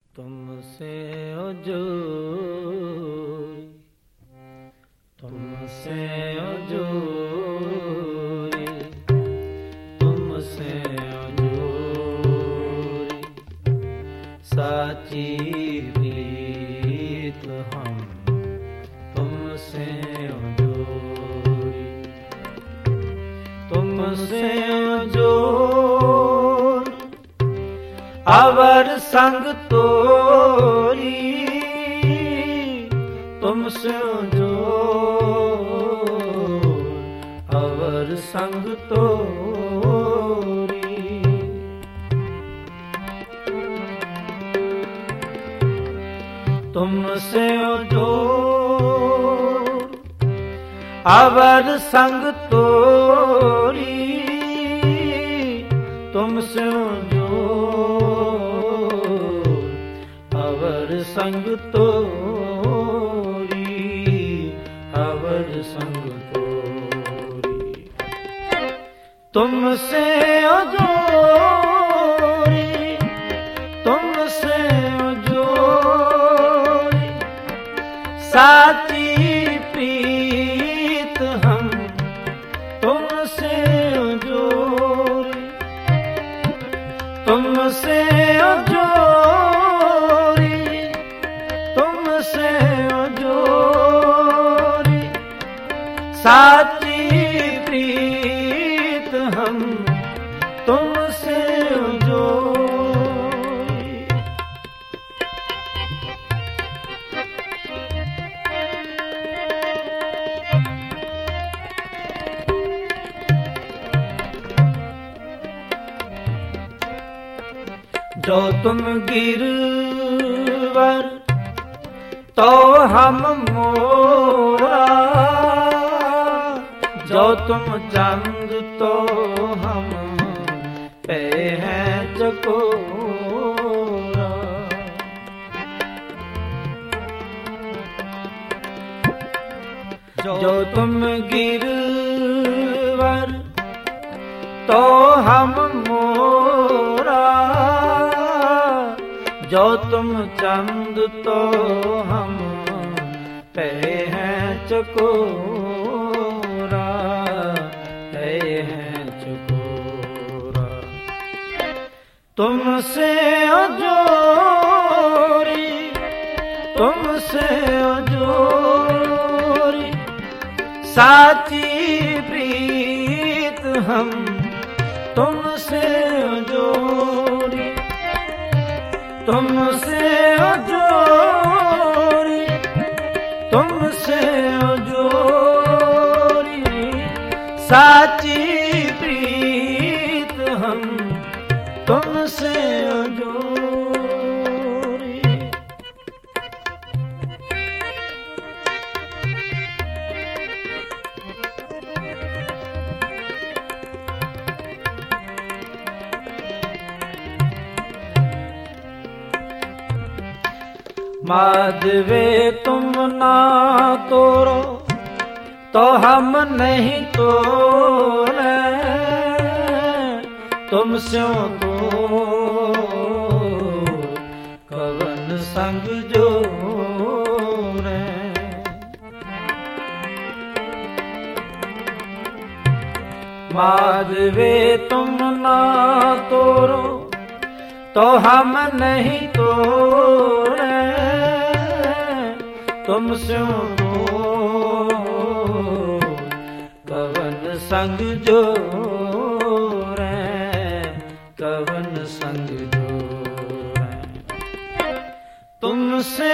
तुमसे जोरी, तुमसे जोरी, तुमसे जोरी, साची प्रीत हम तुमसे जोरी, तुमसे जोरी, अवर संग तोरी, तुमसे जोर, अवर संग तोरी, तुमसे जोर, अवर संग तोरी, तुमसे अवर संग तोरी, अवर संग तोरी, तुमसे जोरी, तुमसे जोरी, साची प्रीत हम तुमसे जोरी, तुमसे साची प्रीत हम तुमसे जोरी, जो तुम गिरवर तो हम मोरा, जो तुम चंद तो हम पे हैं चकोरा, जो तुम गिरवर तो हम मोरा, जो तुम चंद तो हम पे हैं चकोरा, तुमसे जोरी, तुमसे जोरी, साची प्रीत हम तुमसे जोरी, तुमसे जोरी, तुमसे जोरी, साची प्रीत हम तुमसे जोरी, माधवे तुम ना तोड़ो तो हम नहीं तोड़े, तुमसे तो कवन संग जोरे, माधवे तुम ना तोड़ो तो हम नहीं तोड़े, तुमसे तो कवन संग जोरे, कवन संग जोरे, तुमसे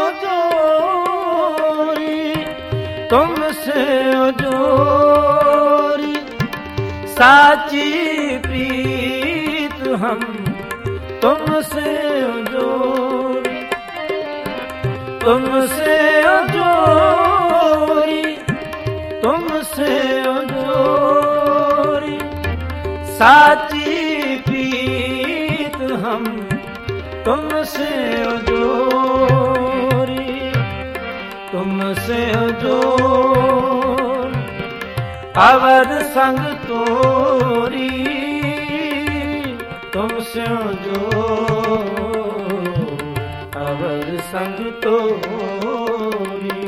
जोरी, तुमसे जोरी, साची प्रीत हम तुमसे जोरी, तुमसे जोरी, तुमसे जोरी, साची प्रीत हम तुमसे जोरी, तुमसे जोरी, अवर संग तोरी, तुमसे जोरी, अवर संग तोरी।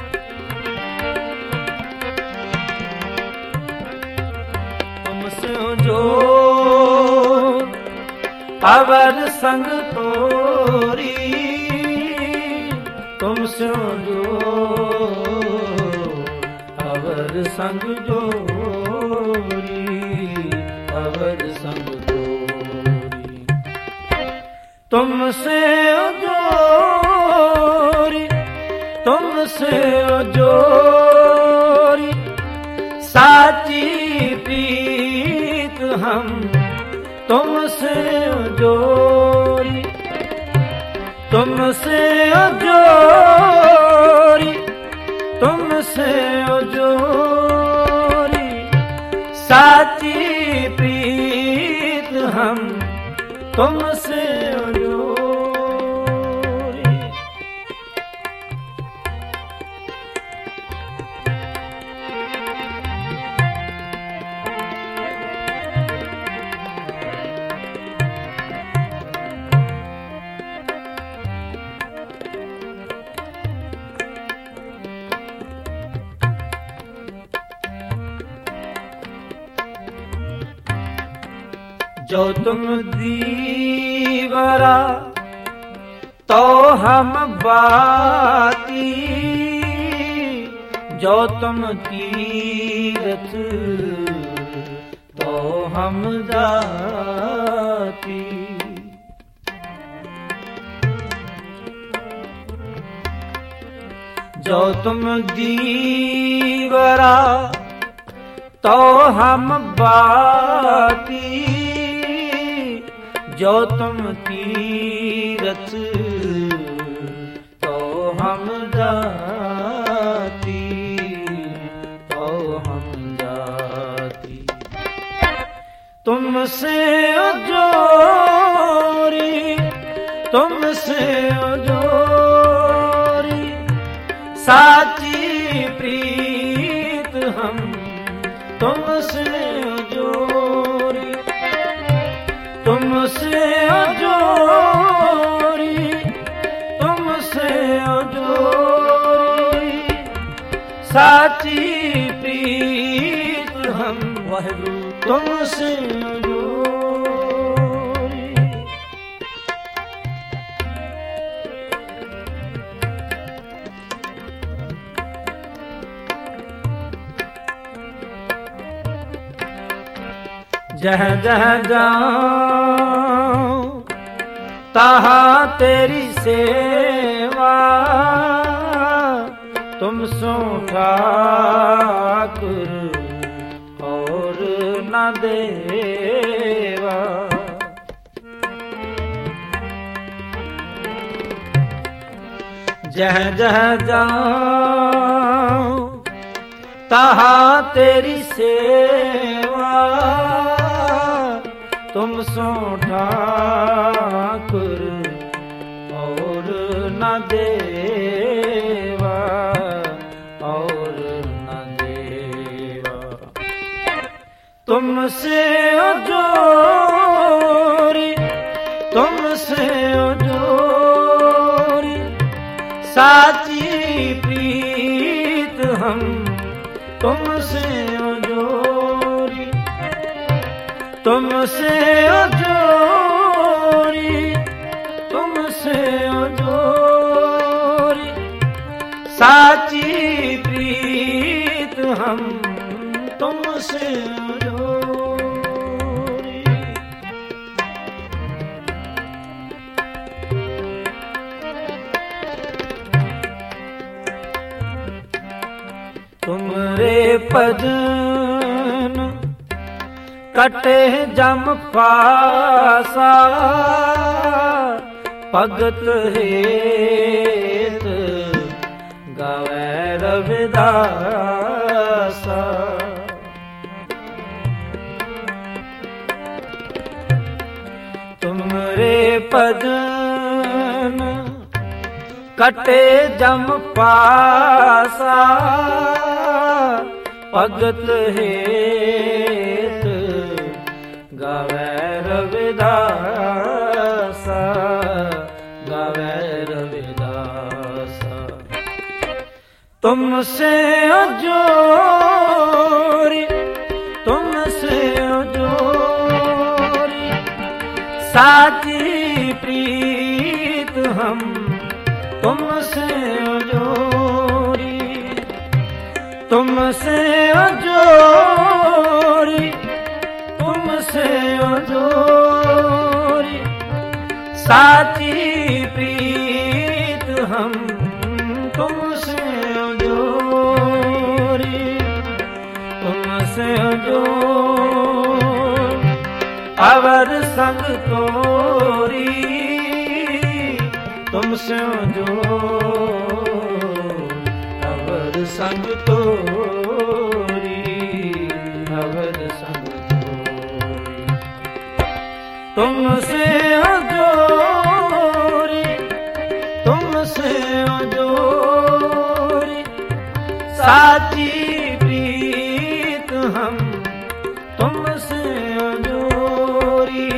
तुमसे जो अवर संग तोरी, तुमसे जो अवर संग जोरी, अवर संग जोरी। तुमसे जोरी, तुमसे जोरी, साची प्रीत हम तुमसे जोरी। तुमसे जोरी, तुमसे जोरी, साची प्रीत हम तुमसे जोरी। जो तुम दीवरा तो हम बाती, जो तुम तीरथ तो हम जाती। जो तुम दीवरा तो हम बाती, जो तुम तीरथ तो हम जाती, तो हम जाती। तुमसे जोरी, तुमसे जोरी, साची प्रीत हम तुमसे जोरी। तुमसे जोरी, तुमसे जोरी, साची प्रीत हम वाहिगुरु तुमसे जोरी। जह जह जाऊं तहाँ तेरी सेवा, तुम सो ठाकुर और न देवा। जह जह जाऊं तहाँ तेरी सेवा, तुम सो ठाकुर और न देवा, और न देवा। तुमसे जोरी, तुमसे जोरी, साची प्रीत हम तुमसे जोरी। तुमसे जोरी, तुमसे जोरी, साची प्रीत हम तुमसे जोरी। तुमरे पद कटे जम पासा, भगत हेत गावे रविदासा। तुमरे पद कटे जम पासा, भगत हेत गावे रविदासा, गावे रविदासा। तुमसे जोरी, तुमसे जोरी, साची प्रीत हम तुमसे जोरी, तुमसे जोरी, तुमसे जोरी, साची प्रीत हम तुमसे जोरी, तुमसे जोरी, अवर संग तोरी, तुमसे जोरी, अवर संग तोरी, अवर संग तोरी, तुमसे जोरी, तुमसे जोरी, साची प्रीत हम तुमसे जोरी,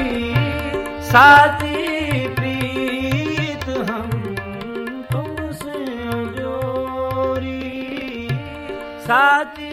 साची प्रीत हम तुमसे जोरी, साची